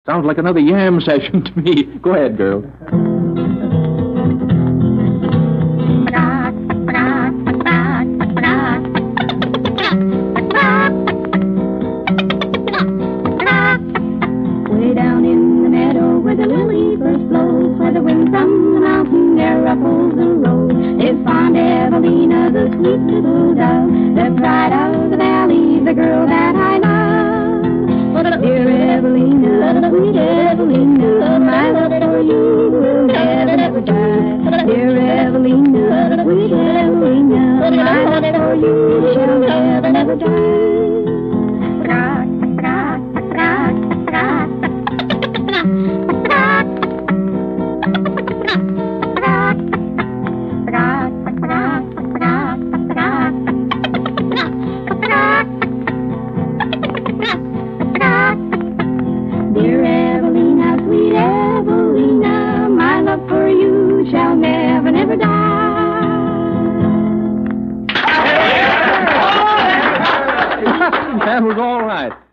Sounds like another yam session to me. Go ahead, girl. Way down in the meadow where the lily first blows, where the wind from the mountain there ruffles the road, is Fond Evelina, the sweet little dove, the pride of the valley, the girl that I love. Dear Evelina, sweet Evelina, my love for you will never die. Dear Evelina, sweet Evelina, my love for you shall never die. Dear Evelina, sweet Evelina, my love for you shall never die. That was all right.